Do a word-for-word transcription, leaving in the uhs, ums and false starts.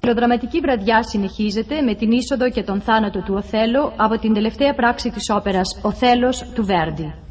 ηχηροδραματική βραδιά συνεχίζεται με την είσοδο και τον θάνατο του Οθέλο από την τελευταία πράξη της όπερας «Οθέλος» του Βέρντι.